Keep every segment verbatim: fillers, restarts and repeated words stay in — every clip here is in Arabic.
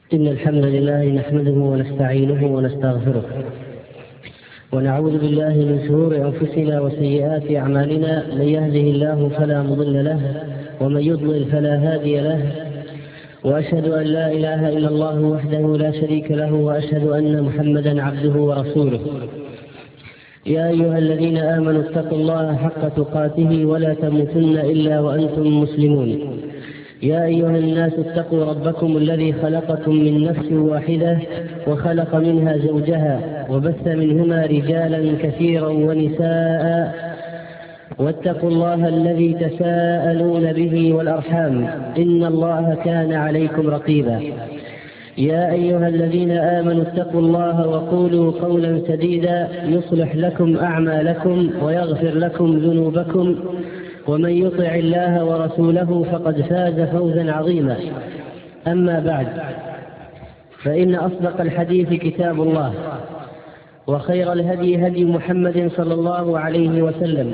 إن الحمد لله نحمده ونستعينه ونستغفره ونعوذ بالله من شرور أنفسنا وسيئات أعمالنا. من يهده الله فلا مضل له ومن يضلل فلا هادي له، وأشهد أن لا إله إلا الله وحده لا شريك له، وأشهد أن محمدا عبده ورسوله. يا أيها الذين آمنوا اتقوا الله حق تقاته ولا تموتن إلا وأنتم مسلمون. يا أيها الناس اتقوا ربكم الذي خلقكم من نفس واحدة وخلق منها زوجها وبث منهما رجالا كثيرا ونساء، واتقوا الله الذي تساءلون به والأرحام إن الله كان عليكم رقيبا. يا أيها الذين آمنوا اتقوا الله وقولوا قولا سديدا يصلح لكم أعمالكم ويغفر لكم ذنوبكم، ومن يطع الله ورسوله فقد فاز فوزا عظيما. أما بعد، فإن أصدق الحديث كتاب الله، وخير الهدي هدي محمد صلى الله عليه وسلم،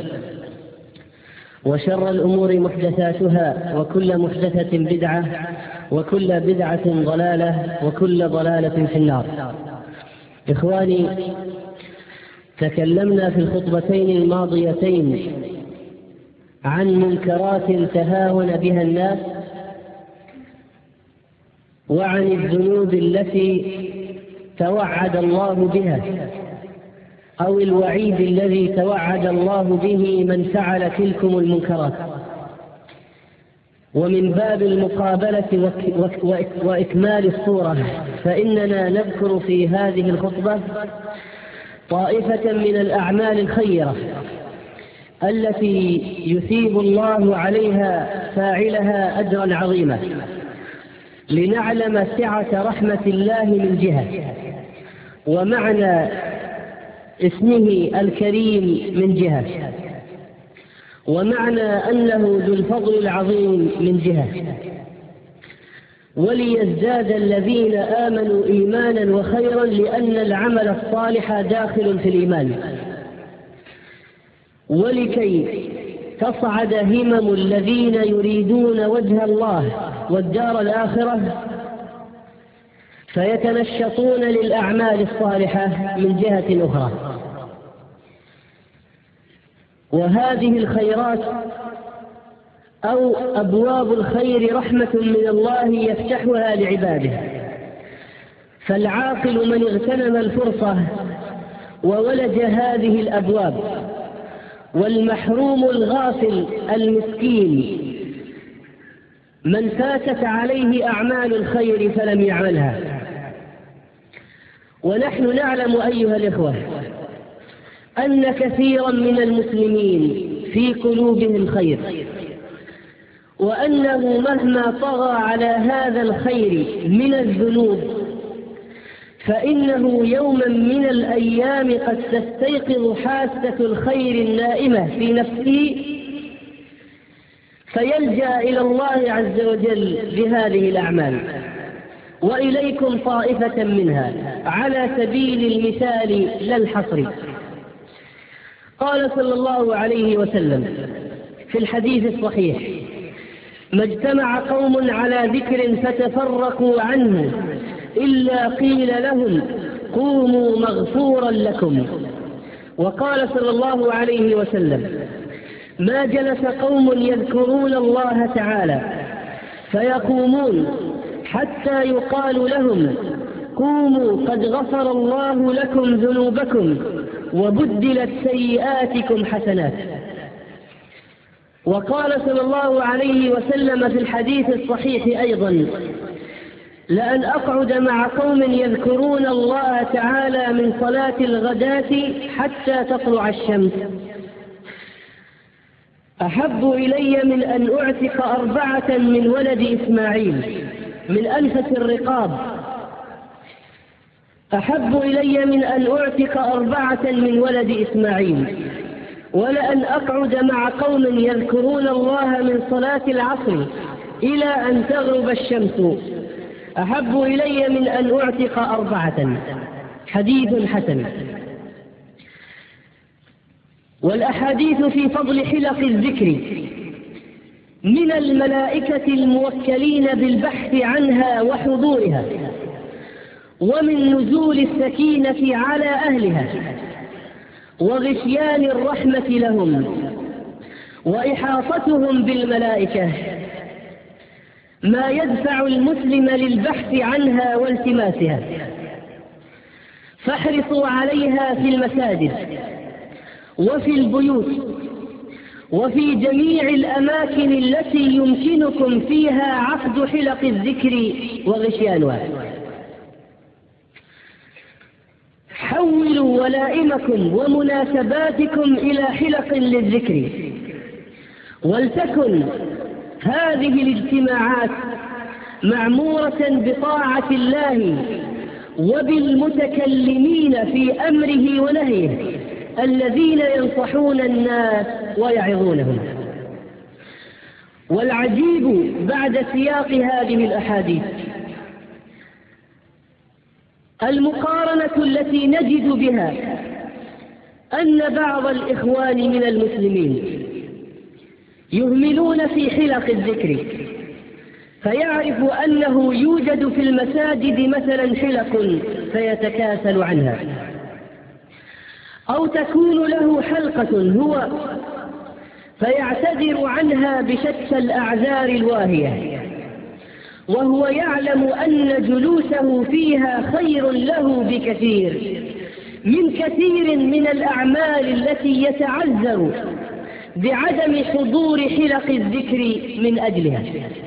وشر الأمور محدثاتها، وكل محدثة بدعة، وكل بدعة ضلالة، وكل ضلالة في النار. إخواني، تكلمنا في الخطبتين الماضيتين عن منكرات تهاون بها الناس، وعن الذنوب التي توعد الله بها، أو الوعيد الذي توعد الله به من فعل تلكم المنكرات. ومن باب المقابلة وإكمال الصورة، فإننا نذكر في هذه الخطبة طائفة من الأعمال الخيرة التي يثيب الله عليها فاعلها أجرا عظيما، لنعلم سعة رحمة الله من جهة، ومعنى اسمه الكريم من جهة، ومعنى أنه ذو الفضل العظيم من جهة، وليزداد الذين آمنوا إيمانا وخيرا، لأن العمل الصالح داخل في الإيمان، ولكي تصعد همم الذين يريدون وجه الله والدار الآخرة، فيتنشطون للأعمال الصالحة من جهة أخرى. وهذه الخيرات أو أبواب الخير رحمة من الله يفتحها لعباده، فالعاقل من اغتنم الفرصة وولج هذه الأبواب، والمحروم الغافل المسكين من فاتت عليه أعمال الخير فلم يعملها. ونحن نعلم أيها الإخوة أن كثيرا من المسلمين في قلوبهم خير، وأنه مهما طغى على هذا الخير من الذنوب، فإنه يوما من الأيام قد تستيقظ حاسة الخير النائمة في نفسه، فيلجأ إلى الله عز وجل بهذه الأعمال. وإليكم طائفة منها على سبيل المثال لا الحصر. قال صلى الله عليه وسلم في الحديث الصحيح: ما اجتمع قوم على ذكر فتفرقوا عنه إلا قيل لهم قوموا مغفورا لكم. وقال صلى الله عليه وسلم: ما جلس قوم يذكرون الله تعالى فيقومون حتى يقال لهم قوموا قد غفر الله لكم ذنوبكم وبدلت سيئاتكم حسنات. وقال صلى الله عليه وسلم في الحديث الصحيح أيضا: لأن أقعد مع قوم يذكرون الله تعالى من صلاة الغداة حتى تطلع الشمس أحب إلي من أن أعتق أربعة من ولد إسماعيل من أنفس الرقاب أحب إلي من أن أعتق أربعة من ولد إسماعيل ولأن أقعد مع قوم يذكرون الله من صلاة العصر إلى أن تغرب الشمس أحب إلي من أن أعتق أربعة. حديث حسن. والأحاديث في فضل حلق الذكر من الملائكة الموكلين بالبحث عنها وحضورها، ومن نزول السكينة على أهلها، وغشيان الرحمة لهم، وإحاطتهم بالملائكة، ما يدفع المسلم للبحث عنها والتماسها. فاحرصوا عليها في المساجد وفي البيوت وفي جميع الأماكن التي يمكنكم فيها عقد حلق الذكر وغشيانها. حولوا ولائمكم ومناسباتكم إلى حلق للذكر، ولتكن هذه الاجتماعات معمورة بطاعة الله وبالمتكلمين في أمره ونهيه الذين ينصحون الناس ويعظونهم. والعجيب بعد سياق هذه الأحاديث المقارنة التي نجد بها أن بعض الإخوان من المسلمين يهملون في حلق الذكر، فيعرف أنه يوجد في المساجد مثلا حلق فيتكاسل عنها، أو تكون له حلقة هو فيعتذر عنها بشتى الأعذار الواهية، وهو يعلم أن جلوسه فيها خير له بكثير من كثير من الأعمال التي يتعذر بعدم حضور حلق الذكر من أجلها.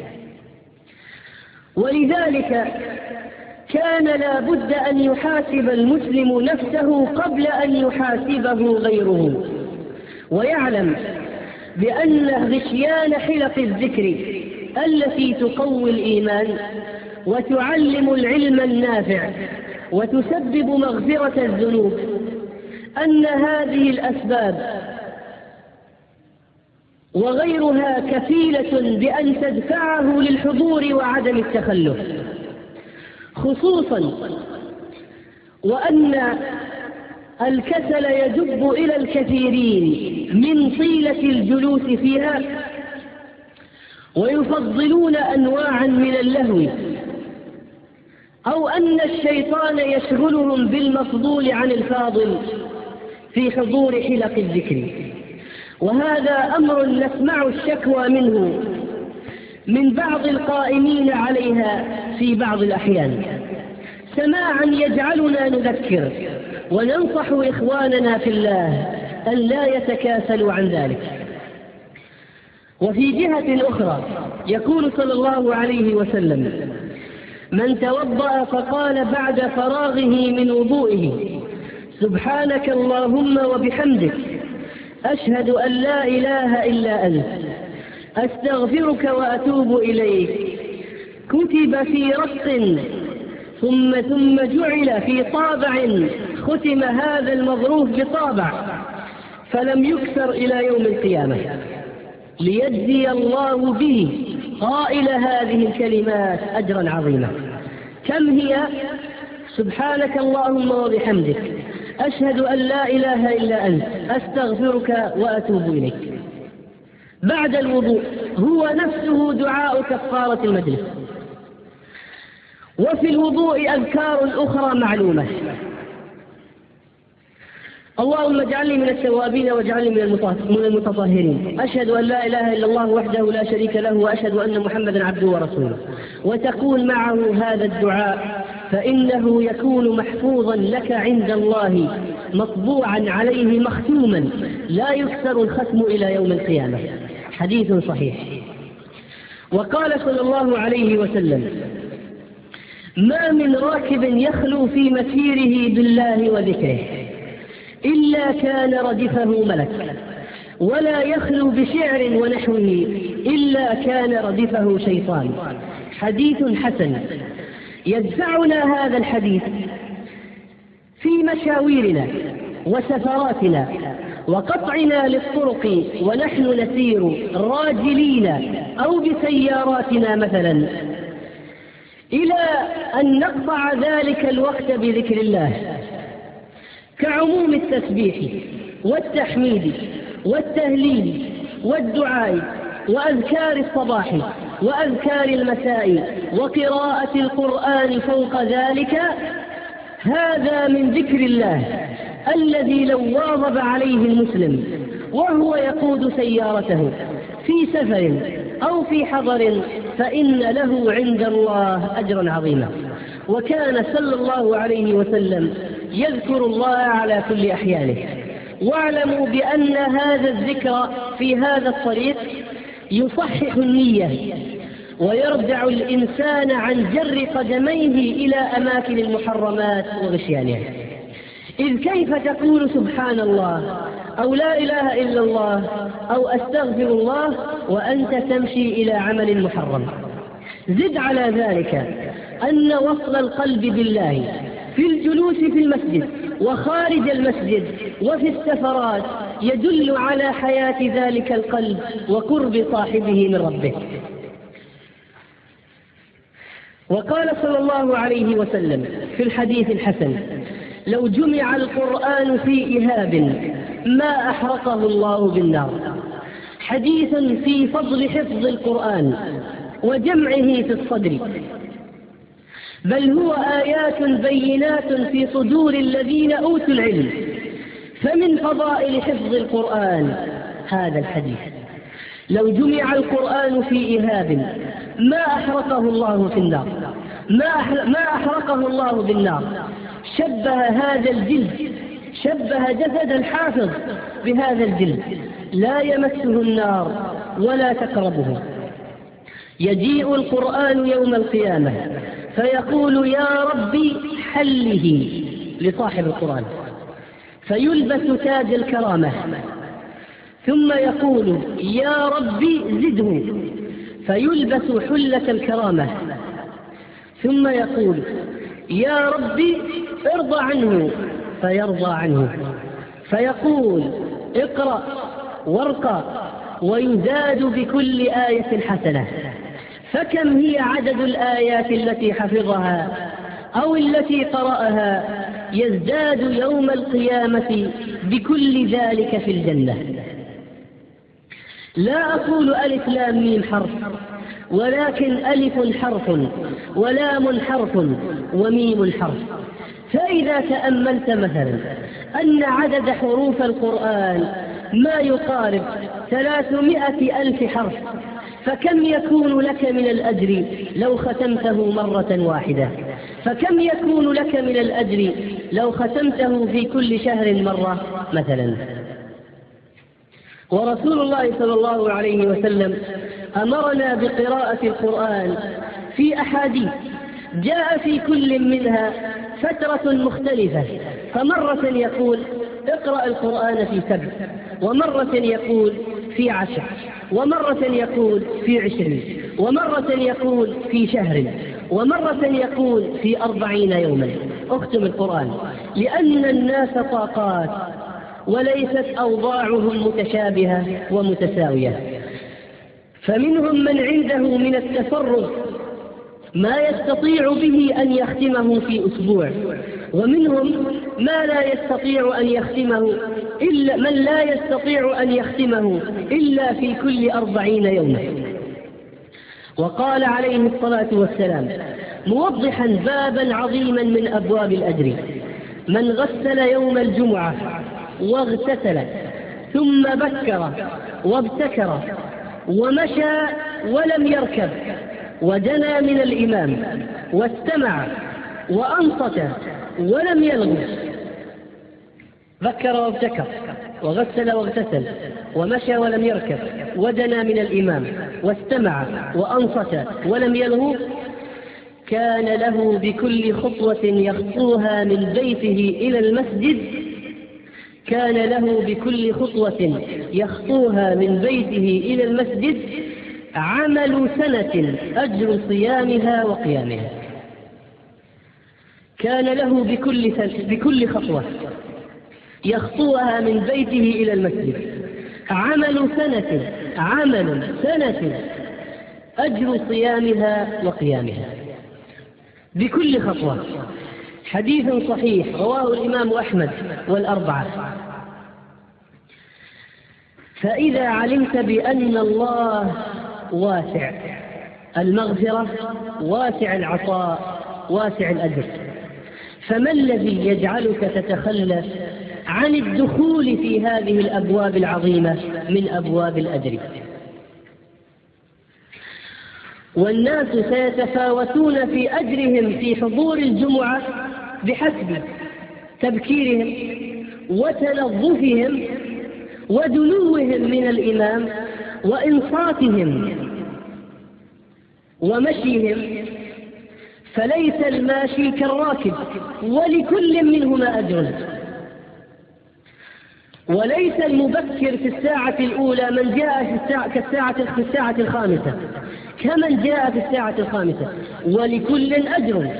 ولذلك كان لا بد أن يحاسب المسلم نفسه قبل أن يحاسبه غيره، ويعلم بأن غشيان حلق الذكر التي تقوي الإيمان وتعلم العلم النافع وتسبب مغفرة الذنوب، أن هذه الأسباب وغيرها كفيلة بأن تدفعه للحضور وعدم التخلف، خصوصا وأن الكسل يدب إلى الكثيرين من طيلة الجلوس فيها، ويفضلون أنواعا من اللهو، أو أن الشيطان يشغلهم بالمفضول عن الفاضل في حضور حلق الذكر. وهذا أمر نسمع الشكوى منه من بعض القائمين عليها في بعض الأحيان، سماعا يجعلنا نذكر وننصح إخواننا في الله أن لا يتكاسلوا عن ذلك. وفي جهة أخرى يقول صلى الله عليه وسلم: من توضأ فقال بعد فراغه من وضوئه: سبحانك اللهم وبحمدك، أشهد أن لا إله إلا أنت، أستغفرك وأتوب إليك، كتب في رق ثم ثم جعل في طابع، ختم هذا المظروف بطابع فلم يكسر إلى يوم القيامة، ليجزي الله به قائل هذه الكلمات أجرا عظيما. كم هي؟ سبحانك اللهم وبحمدك، أشهد أن لا إله إلا أنت، أستغفرك وأتوب إليك. بعد الوضوء هو نفسه دعاء كفارة المجلس. وفي الوضوء أذكار أخرى معلومة: اللهم اجعلني من التوابين واجعلني من المتطهرين، أشهد أن لا إله إلا الله وحده لا شريك له، وأشهد أن محمدا عبده ورسوله. وتكون معه هذا الدعاء فإنه يكون محفوظا لك عند الله، مطبوعا عليه مختوما، لا يكسر الختم إلى يوم القيامة. حديث صحيح. وقال صلى الله عليه وسلم: ما من راكب يخلو في مسيره بالله وذكره إلا كان ردفه ملك، ولا يخلو بشعر ونحوه إلا كان ردفه شيطان. حديث حسن. يدفعنا هذا الحديث في مشاويرنا وسفراتنا وقطعنا للطرق ونحن نسير راجلين أو بسياراتنا مثلا، إلى أن نقطع ذلك الوقت بذكر الله، كعموم التسبيح والتحميد والتهليل والدعاء وأذكار الصباح وأذكار المساء وقراءة القرآن فوق ذلك، هذا من ذكر الله الذي لو واظب عليه المسلم وهو يقود سيارته في سفر أو في حضر فإن له عند الله أجرا عظيما. وكان صلى الله عليه وسلم يذكر الله على كل أحيانه. واعلموا بأن هذا الذكر في هذا الطريق يصحح النية ويردع الإنسان عن جر قدميه إلى أماكن المحرمات وغشيانها. إذ كيف تقول سبحان الله أو لا إله إلا الله أو أستغفر الله وأنت تمشي إلى عمل محرم؟ زد على ذلك أن وصل القلب بالله في الجلوس في المسجد وخارج المسجد وفي السفرات يدل على حياة ذلك القلب وقرب صاحبه من ربه. وقال صلى الله عليه وسلم في الحديث الحسن: لو جمع القرآن في إهاب ما أحرقه الله بالنار. حديث في فضل حفظ القرآن وجمعه في الصدر، بل هو آيات بينات في صدور الذين أوتوا العلم. فمن فضائل حفظ القرآن هذا الحديث: لو جمع القرآن في إهاب ما أحرقه الله في النار، ما أحرقه الله بالنار. شبه هذا الجلد، شبه جسد الحافظ بهذا الجلد، لا يمسه النار ولا تقربه. يجيء القرآن يوم القيامة فيقول: يا ربي حله لصاحب القرآن، فيلبس تاج الكرامة، ثم يقول: يا ربي زده، فيلبس حلة الكرامة، ثم يقول: يا ربي ارضى عنه، فيرضى عنه، فيقول: اقرأ وارقى، ويزاد بكل آية حسنة. فكم هي عدد الآيات التي حفظها أو التي قرأها يزداد يوم القيامة بكل ذلك في الجنة. لا أقول ألف لام ميم حرف، ولكن ألف حرف ولام حرف وميم حرف. فإذا تأملت مثلا أن عدد حروف القرآن ما يقارب ثلاثمائة ألف حرف، فكم يكون لك من الأجر لو ختمته مرة واحدة؟ فكم يكون لك من الأجر لو ختمته في كل شهر مرة مثلا؟ ورسول الله صلى الله عليه وسلم أمرنا بقراءة القرآن في أحاديث جاء في كل منها فترة مختلفة، فمرة يقول: اقرأ القرآن في سبع، ومرة يقول في عشر، ومرة يقول في عشرين، ومرة يقول في شهر، ومرة يقول في أربعين يوما. اختم القرآن، لأن الناس طاقات وليست أوضاعهم متشابهة ومتساوية. فمنهم من عنده من التفرغ ما يستطيع به أن يختمه في أسبوع، ومنهم ما لا يستطيع أن يختمه إلا من لا يستطيع أن يختمه إلا في كل أربعين يوما. وقال عليه الصلاة والسلام موضحا بابا عظيما من أبواب الأجر: من غسل يوم الجمعة واغتسل ثم بكر وابتكر ومشى ولم يركب ودنا من الإمام واستمع وأنصت ولم يلغ، بكر وابتكر وغسل واغتسل ومشى ولم يركب ودنا من الإمام واستمع وأنصت ولم يلغ، كان له بكل خطوة يخطوها من بيته إلى المسجد كان له بكل خطوة يخطوها من بيته إلى المسجد عمل سنة أجر صيامها وقيامها. كان له بكل, بكل خطوة يخطوها من بيته إلى المسجد عمل سنة عمل سنة أجر صيامها وقيامها بكل خطوة. حديث صحيح رواه الإمام أحمد والأربعة. فإذا علمت بأن الله واسع المغفرة، واسع العطاء، واسع الأجر، فما الذي يجعلك تتخلف عن الدخول في هذه الأبواب العظيمة من أبواب الأجر؟ والناس سيتفاوتون في أجرهم في حضور الجمعة بحسب تبكيرهم وتنظفهم ودنوهم من الإمام وإنصاتهم ومشيهم، فليس الماشي كالراكب، ولكل منهما أجر. وليس المبكر في الساعة الأولى من جاء في الساعة كالساعة في الساعة الخامسة كمن جاء في الساعة الخامسة، ولكل أجر.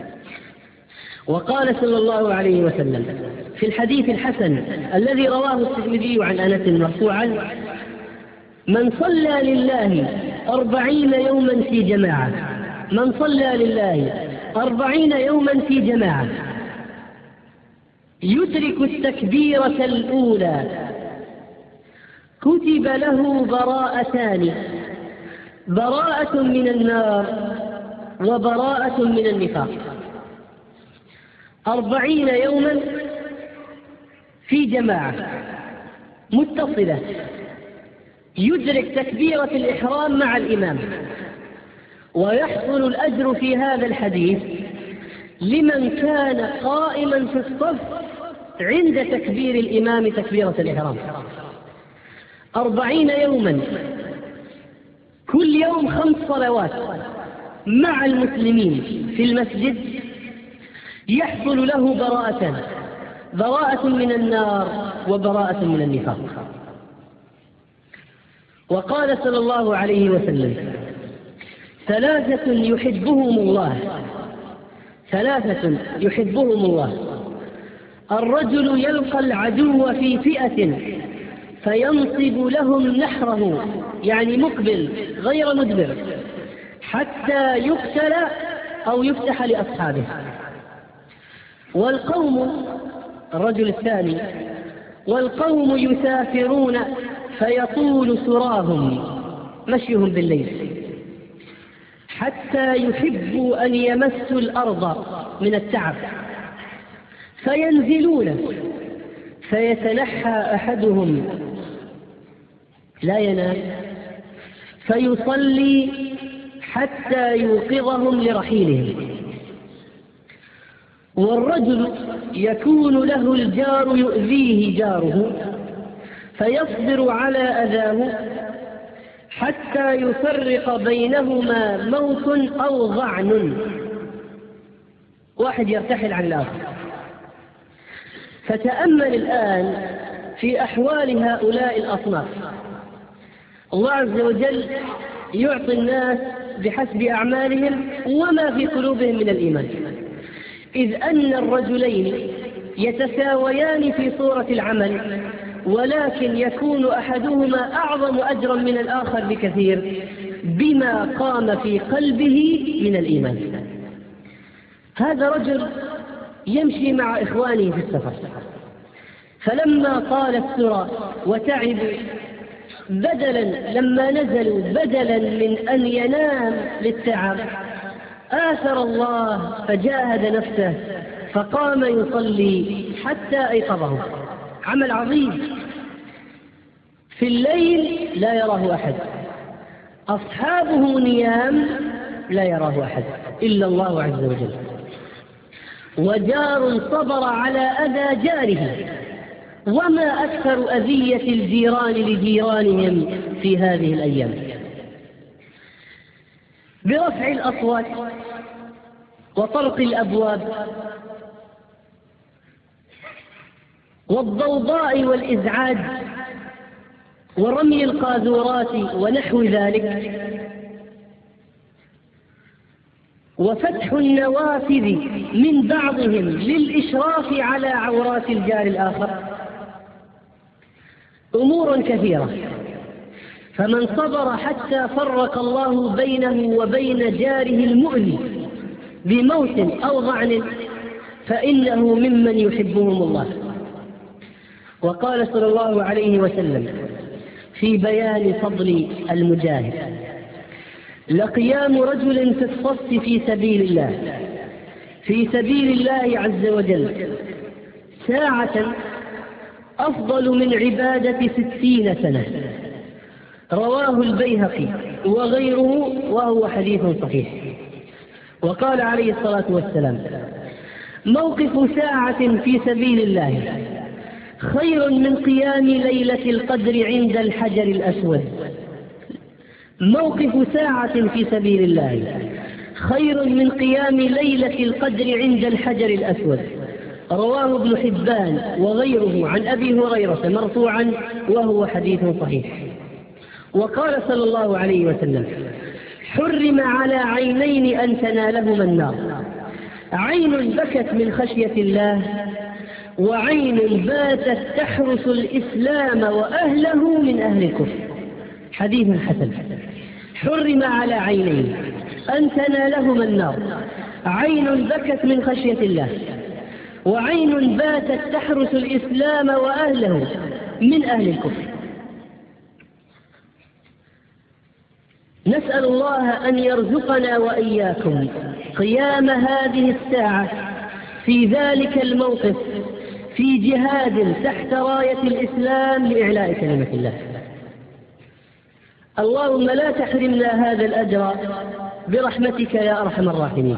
وقال صلى الله عليه وسلم في الحديث الحسن الذي رواه الترمذي عن أنس مرفوعا: من صلى لله أربعين يوما في جماعة من صلى لله أربعين يوما في جماعة يدرك التكبيرة الأولى كتب له براءتان: براءة من النار وبراءة من النفاق. أربعين يوما في جماعة متصلة يدرك تكبيرة الإحرام مع الإمام، ويحصل الأجر في هذا الحديث لمن كان قائما في الصف عند تكبير الإمام تكبيرة الإحرام. أربعين يوما، كل يوم خمس صلوات مع المسلمين في المسجد، يحصل له براءتان: براءة من النار وبراءة من النفاق. وقال صلى الله عليه وسلم: ثلاثة يحبهم الله ثلاثة يحبهم الله الرجل يلقى العدو في فئة فينصب لهم نحره، يعني مقبل غير مدبر، حتى يقتل أو يفتح لأصحابه. والقوم، الرجل الثاني، والقوم يسافرون فيطول سراهم مشيهم بالليل حتى يحبوا أن يمسوا الأرض من التعب، فينزلون فيتنحى أحدهم لا ينام فيصلي حتى يوقظهم لرحيلهم. والرجل يكون له الجار يؤذيه جاره فيصبر على أذاه حتى يفرق بينهما موت أو ضعن، واحد يرتحل عن الآخر. فتأمل الآن في أحوال هؤلاء الأصناف. الله عز وجل يعطي الناس بحسب أعمالهم وما في قلوبهم من الإيمان، إذ أن الرجلين يتساويان في صورة العمل، ولكن يكون أحدهما أعظم أجرا من الآخر بكثير بما قام في قلبه من الإيمان. هذا رجل يمشي مع إخوانه في السفر، فلما طال السرى وتعبوا، بدلا لما نزلوا بدلا من أن ينام للتعب آثر الله فجاهد نفسه فقام يصلي حتى أيقظه. عمل عظيم. في الليل لا يراه أحد، أصحابه نيام لا يراه أحد إلا الله عز وجل. وجار صبر على أذى جاره، وما أكثر أذية الجيران لجيرانهم في هذه الأيام. برفع الأصوات وطرق الأبواب والضوضاء والإزعاج ورمي القاذورات ونحو ذلك، وفتح النوافذ من بعضهم للإشراف على عورات الجار الآخر، أمور كثيرة. فمن صبر حتى فرق الله بينه وبين جاره المؤذي بموت أو ضعن فإنه ممن يحبهم الله. وقال صلى الله عليه وسلم: في بيان فضل المجاهد. لقيام رجل في الصف في سبيل الله في سبيل الله عز وجل ساعة أفضل من عبادة ستين سنة، رواه البيهقي وغيره وهو حديث صحيح. وقال عليه الصلاة والسلام: موقف ساعة في سبيل الله خير من قيام ليلة القدر عند الحجر الأسود. موقف ساعة في سبيل الله خير من قيام ليلة القدر عند الحجر الأسود، رواه ابن حبان وغيره عن أبي هريرة مرفوعا وهو حديث صحيح. وقال صلى الله عليه وسلم: حرم على عينين أن تنالهما النار، عين بكت من خشية الله، وعين باتت تحرس الإسلام وأهله من أهل الكفر. حديث حسن. حرم على عينين أن تنالهما النار، عين بكت من خشية الله، وعين باتت تحرس الإسلام وأهله من أهل الكفر. نسأل الله أن يرزقنا وإياكم قيام هذه الساعة في ذلك الموقف في جهاد تحت راية الإسلام لإعلاء كلمة الله. اللهم لا تحرمنا هذا الأجر برحمتك يا أرحم الراحمين.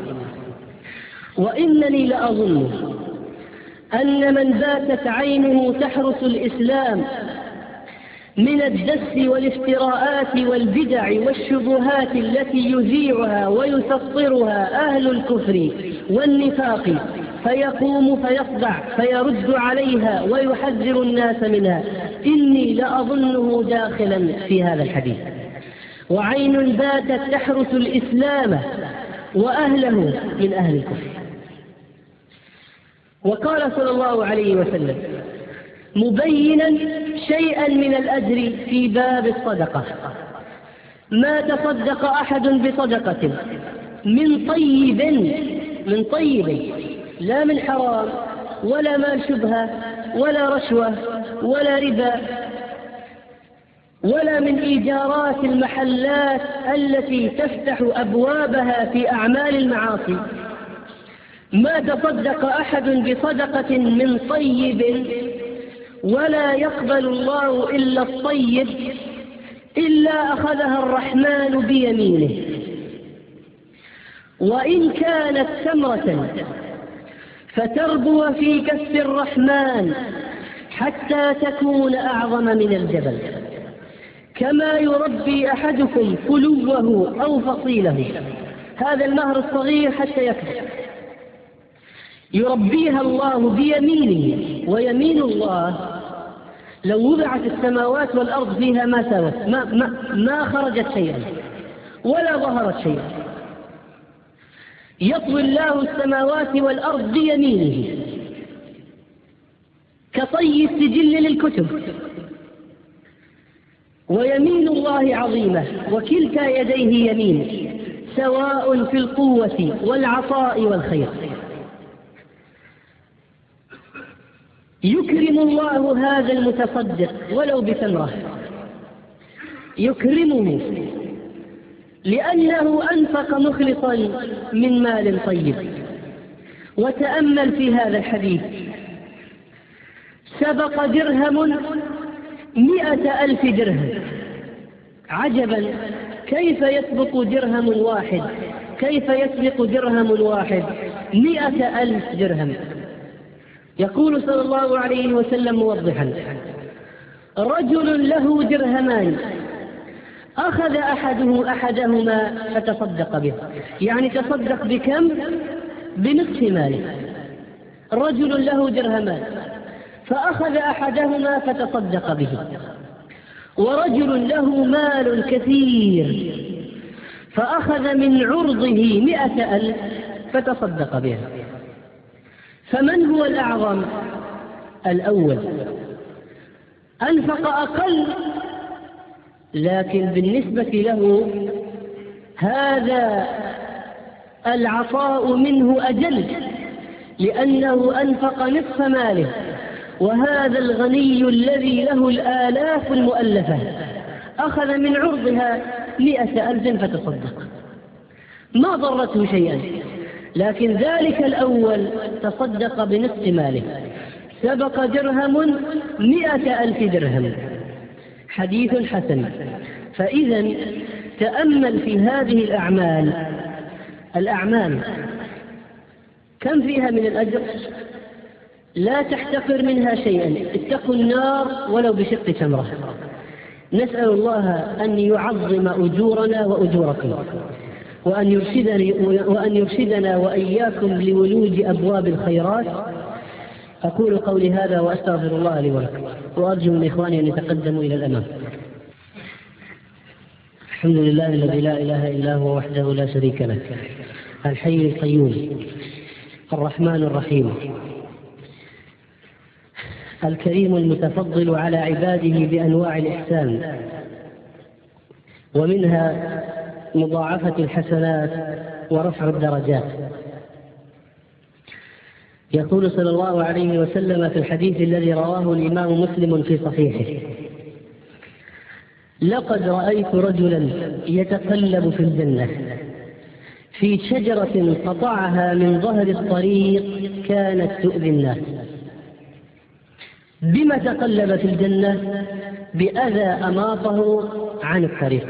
وإنني لأظن أن من باتت عينه تحرس الإسلام من الدس والافتراءات والبدع والشبهات التي يذيعها ويسطرها أهل الكفر والنفاق، فيقوم فيصدع فيرد عليها ويحذر الناس منها، إني لأظنه داخلا في هذا الحديث. وعين باتت تحرس الإسلام وأهله من أهل الكفر. وقال صلى الله عليه وسلم مبينا شيئا من الأجر في باب الصدقة: ما تصدق أحد بصدقة من طيب من طيب لا من حرام ولا مال شبهة ولا رشوة ولا ربا ولا من إيجارات المحلات التي تفتح أبوابها في أعمال المعاصي. ما تصدق أحد بصدقة من طيب ولا يقبل الله إلا الطيب إلا أخذها الرحمن بيمينه، وإن كانت ثمرة فتربو في كف الرحمن حتى تكون أعظم من الجبل، كما يربي أحدكم فلوه أو فصيله، هذا المهر الصغير حتى يكبر، يربيها الله بيمينه. ويمين الله لو وضعت السماوات والأرض فيها ما ساوت، ما, ما, ما خرجت شيئا ولا ظهرت شيئا. يطوي الله السماوات والأرض بيمينه كطي السجل للكتب. ويمين الله عظيمة وكلتا يديه يمين، سواء في القوة والعطاء والخير. يكرم الله هذا المتصدق ولو بثمرة، يكرمه لأنه أنفق مخلصا من مال طيب. وتأمل في هذا الحديث: سبق درهم مئة ألف درهم. عجبا، كيف يسبق درهم واحد كيف يسبق درهم واحد مئة ألف درهم؟ يقول صلى الله عليه وسلم موضحا: رجل له درهمان أخذ أحده أحدهما فتصدق به، يعني تصدق بكم؟ بنصف ماله. رجل له درهمان فأخذ أحدهما فتصدق به، ورجل له مال كثير فأخذ من عرضه مئة ألف فتصدق به. فمن هو الأعظم؟ الأول أنفق أقل، لكن بالنسبة له هذا العطاء منه أجل، لأنه أنفق نصف ماله. وهذا الغني الذي له الآلاف المؤلفة أخذ من عرضها مئة ألف فتصدق، ما ضرته شيئا، لكن ذلك الأول تصدق بنصف ماله، سبق درهم مئة ألف درهم. حديث حسن. فإذا تأمل في هذه الأعمال، الأعمال كم فيها من الأجر؟ لا تحتقر منها شيئا، اتقوا النار ولو بشق تمرة. نسأل الله أن يعظم أجورنا وأجوركم، وأن يرشدني وأن يرشدنا وإياكم لولوج أبواب الخيرات. أقول قولي هذا وأستغفر الله لي ولكم، وأرجو من إخواني أن يتقدموا إلى الأمام. الحمد لله الذي لا إله إلا هو وحده لا شريك له، الحي القيوم الرحمن الرحيم الكريم المتفضل على عباده بأنواع الإحسان، ومنها مضاعفة الحسنات ورفع الدرجات. يقول صلى الله عليه وسلم في الحديث الذي رواه الإمام مسلم في صحيحه: لقد رأيت رجلا يتقلب في الجنة في شجرة قطعها من ظهر الطريق كانت تؤذي الناس. بما تقلب في الجنة؟ بأذى أماطه عن الطريق.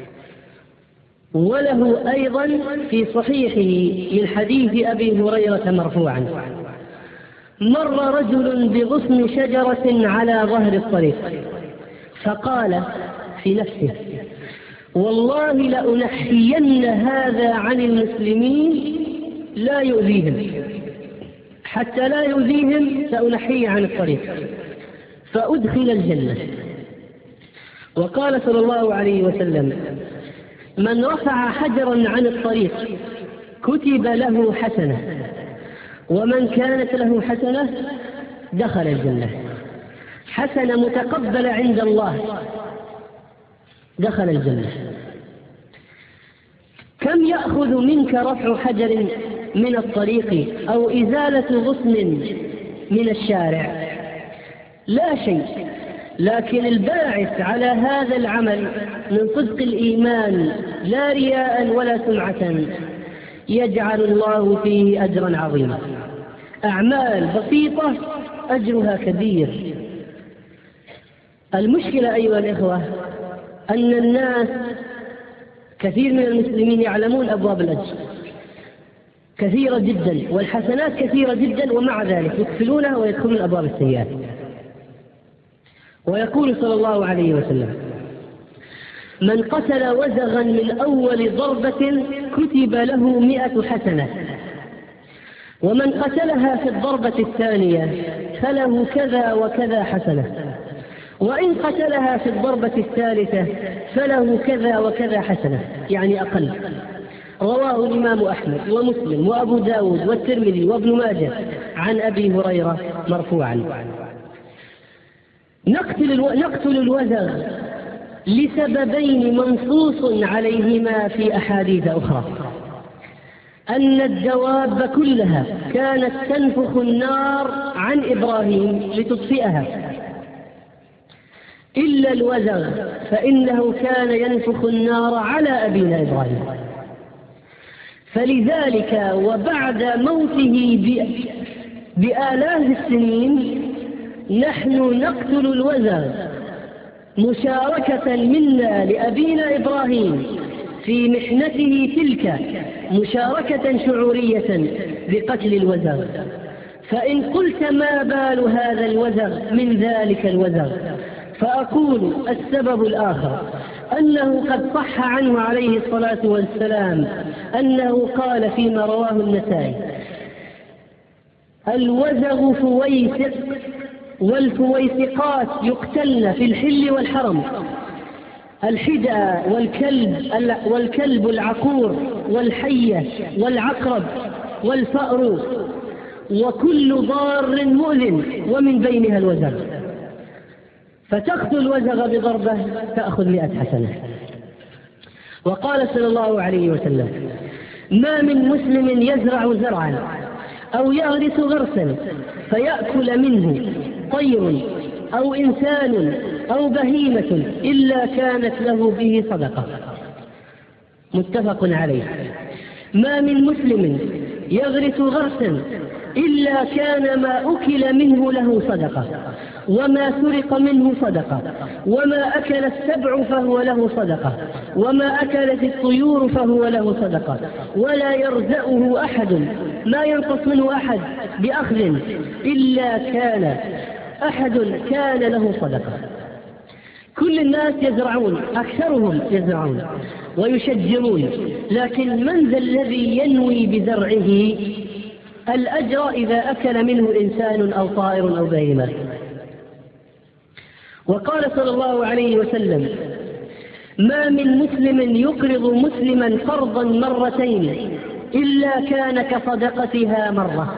وله أيضا في صحيحه من حديث أبي هريرة مرفوعا: مر رجل بغصن شجرة على ظهر الطريق فقال في نفسه: والله لأنحين هذا عن المسلمين لا يؤذيهم، حتى لا يؤذيهم سأنحيه عن الطريق، فأدخل الجنة. وقال صلى الله عليه وسلم: من رفع حجرا عن الطريق كتب له حسنة، ومن كانت له حسنة دخل الجنة، حسنة متقبلة عند الله، دخل الجنة. كم يأخذ منك رفع حجر من الطريق أو إزالة غصن من الشارع؟ لا شيء، لكن الباعث على هذا العمل من صدق الإيمان لا رياء ولا سمعة يجعل الله فيه أجرا عظيما. أعمال بسيطة أجرها كبير. المشكلة أيها الإخوة أن الناس كثير من المسلمين يعلمون أبواب الأجر كثيرة جدا والحسنات كثيرة جدا، ومع ذلك يكفلونها ويدخلون أبواب السيئات. ويقول صلى الله عليه وسلم: من قتل وزغا من أول ضربة كتب له مئة حسنة، ومن قتلها في الضربة الثانية فله كذا وكذا حسنة، وإن قتلها في الضربة الثالثة فله كذا وكذا حسنة، يعني أقل. رواه الإمام أحمد ومسلم وأبو داود والترمذي وابن ماجه عن أبي هريرة مرفوعا. نقتل, الو... نقتل الوزغ لسببين منصوص عليهما في أحاديث أخرى: أن الدواب كلها كانت تنفخ النار عن إبراهيم لتطفئها إلا الوزغ فإنه كان ينفخ النار على أبينا إبراهيم. فلذلك وبعد موته بآلاف السنين نحن نقتل الوزغ مشاركة منا لأبينا إبراهيم في محنته تلك، مشاركة شعورية بقتل الوزغ. فإن قلت ما بال هذا الوزغ من ذلك الوزغ، فأقول السبب الآخر أنه قد صح عنه عليه الصلاة والسلام أنه قال فيما رواه النسائي: الوزغ فويسق والفويسقات يقتلن في الحل والحرم، الحدأ والكلب والكلب العقور والحية والعقرب والفأر وكل ضار مؤذن، ومن بينها الوزغ. فتقتل الوزغ بضربة تأخذ مئة حسنة. وقال صلى الله عليه وسلم: ما من مسلم يزرع زرعا أو يغرس غرسا فيأكل منه طير أو إنسان أو بهيمة إلا كانت له به صدقة. متفق عليه. ما من مسلم يغرس غرسا إلا كان ما أكل منه له صدقة، وما سرق منه صدقة، وما أكل السبع فهو له صدقة، وما أكلت الطيور فهو له صدقة، ولا يرزأه أحد، ما ينقص منه أحد بأخذ إلا كان أحد كان له صدقة. كل الناس يزرعون، أكثرهم يزرعون ويشجرون، لكن من ذا الذي ينوي بزرعه الأجر إذا أكل منه إنسان أو طائر أو بهيمة؟ وقال صلى الله عليه وسلم: ما من مسلم يقرض مسلما قرضا مرتين إلا كان كصدقتها مرة.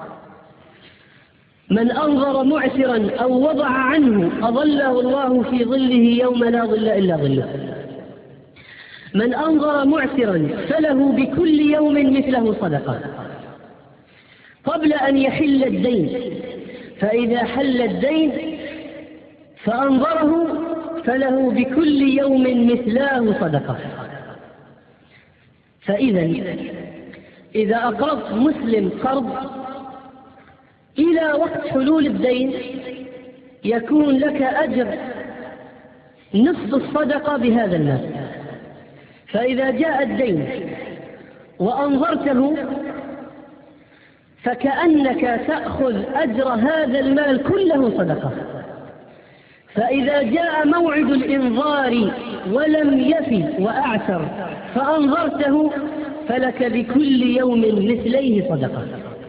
من أنظر معسرا أو وضع عنه أظله الله في ظله يوم لا ظل إلا ظله. من أنظر معسرا فله بكل يوم مثله صدقة قبل أن يحل الدين، فإذا حل الدين فأنظره فله بكل يوم مثله صدقة. فإذا إذا أقرضت مسلم قرض إلى وقت حلول الدين يكون لك أجر نصف الصدقة بهذا المال. فإذا جاء الدين وأنظرته فكأنك تأخذ أجر هذا المال كله صدقة. فإذا جاء موعد الإنظار ولم يفي وأعسر فأنظرته فلك بكل يوم مثليه صدقة.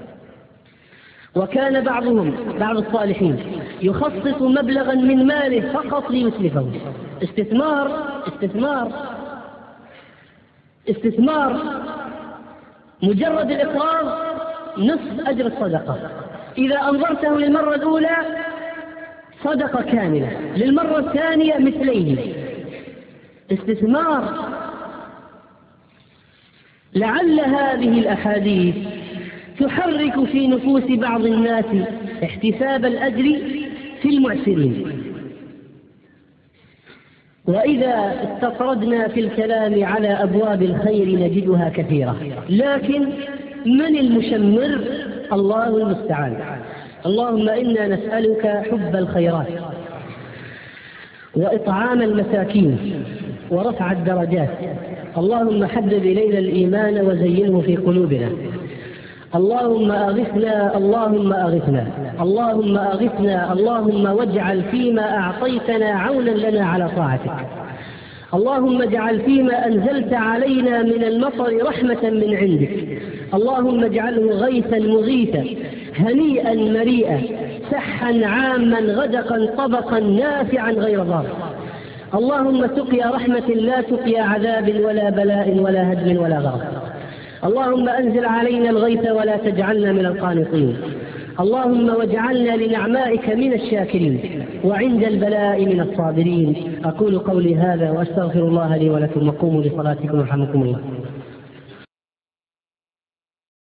وكان بعضهم بعض الصالحين يخصص مبلغا من ماله فقط ليسلفه. استثمار استثمار استثمار مجرد الإقراض نصف أجر الصدقة. إذا أنظرته للمرة الأولى صدقة كاملة، للمرة الثانية مثليه. استثمار. لعل هذه الأحاديث تحرك في نفوس بعض الناس احتساب الأجر في المعسرين. وإذا استطردنا في الكلام على أبواب الخير نجدها كثيرة، لكن من المشمر؟ الله المستعان. اللهم إنا نسألك حب الخيرات وإطعام المساكين ورفع الدرجات. اللهم حبب إلينا الإيمان وزينه في قلوبنا. اللهم أغثنا اللهم أغثنا اللهم أغثنا اللهم واجعل فيما أعطيتنا عونا لنا على طاعتك. اللهم اجعل فيما أنزلت علينا من المطر رحمة من عندك. اللهم اجعله غيثا مغيثا هنيئا مريئا سحا عاما غدقا طبقا نافعا غير ضار. اللهم سقيا رحمة لا سقيا عذاب ولا بلاء ولا هدم ولا غرق. اللهم أنزل علينا الغيث ولا تجعلنا من القانطين. اللهم واجعلنا لنعمائك من الشاكرين وعند البلاء من الصابرين. أقول قولي هذا وأستغفر الله لي ولكم وقوموا لصلاتكم يرحمكم الله.